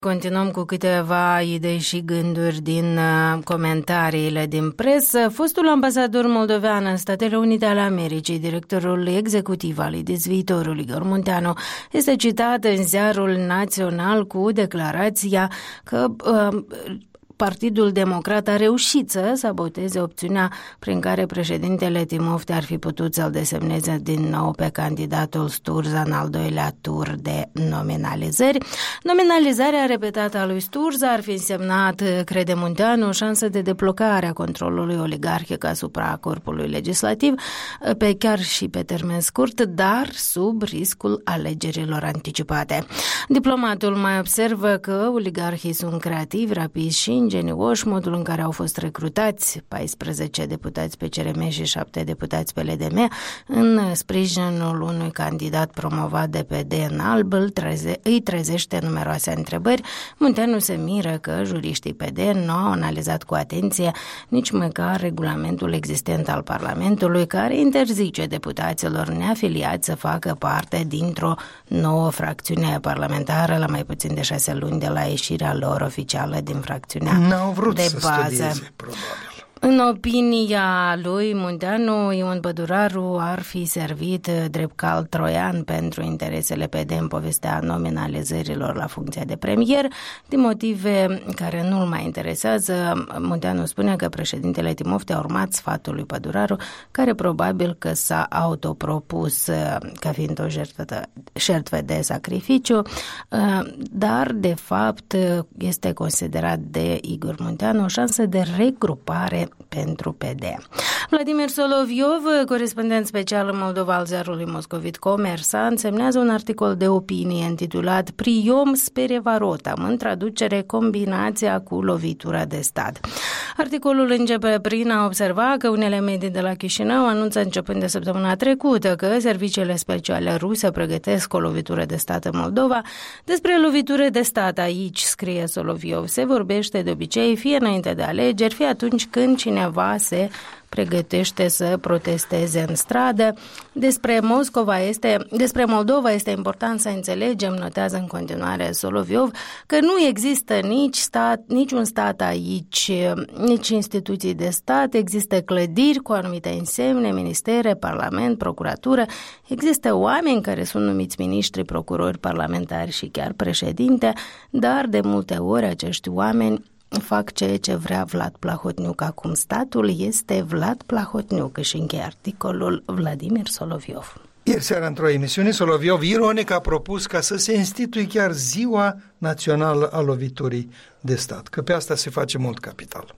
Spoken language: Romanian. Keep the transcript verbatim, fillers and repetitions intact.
Continuăm cu câteva idei și gânduri din comentariile din presă. Fostul ambasador moldovean în Statele Unite ale Americii, directorul executiv al Dezviitorul Igor Munteanu, este citat în ziarul național cu declarația că uh, Partidul Democrat a reușit să saboteze opțiunea prin care președintele Timofte ar fi putut să-l desemneze din nou pe candidatul Sturza în al doilea tur de nominalizări. Nominalizarea repetată a lui Sturza ar fi însemnat, crede Munteanu, o șansă de deblocare a controlului oligarhic asupra corpului legislativ, pe chiar și pe termen scurt, dar sub riscul alegerilor anticipate. Diplomatul mai observă că oligarhii sunt creativi, rapizi și ingenioși, modul în care au fost recrutați paisprezece deputați pe C R M și șapte deputați pe L D M în sprijinul unui candidat promovat de P D în alb îi trezește numeroase întrebări. Munteanu se miră că juriștii P D nu au analizat cu atenție nici măcar regulamentul existent al Parlamentului, care interzice deputaților neafiliați să facă parte dintr-o nouă fracțiune parlamentară la mai puțin de șase luni de la ieșirea lor oficială din fracțiunea N-au vrut de să bază. studieze, probabil. În opinia lui Munteanu, Ion Băduraru ar fi servit drept cal troian pentru interesele P D în povestea nominalizărilor la funcția de premier. Din motive care nu-l mai interesează, Munteanu spune că președintele Timofte a urmat sfatul lui Băduraru, care probabil că s-a autopropus ca fiind o jertfă de sacrificiu, dar de fapt este considerat de Igor Munteanu o șansă de regrupare pentru P D. Vladimir Soloviov, corespondent special în Moldova al ziarului moscovit Comersant, semnează un articol de opinie intitulat Priom sperevarotăm, în traducere combinația cu lovitura de stat. Articolul începe prin a observa că unele medii de la Chișinău anunță începând de săptămâna trecută că serviciile speciale ruse pregătesc o lovitură de stat în Moldova. Despre lovitură de stat aici, scrie Soloviov, se vorbește de obicei fie înainte de alegeri, fie atunci când cineva se pregătește să protesteze în stradă. Despre Moscova este, despre Moldova este important să înțelegem, notează în continuare Soloviov, că nu există nici stat, niciun stat aici, nici instituții de stat, există clădiri cu anumite însemne, ministere, parlament, procuratură, există oameni care sunt numiți miniștri, procurori, parlamentari și chiar președinte, dar de multe ori acești oameni fac ceea ce vrea Vlad Plahotniuc. Acum statul este Vlad Plahotniuc, și încheie articolul Vladimir Soloviov. Ieri seara, într-o emisiune, Soloviov ironic a propus ca să se instituie chiar Ziua Națională a Loviturii de Stat, că pe asta se face mult capital.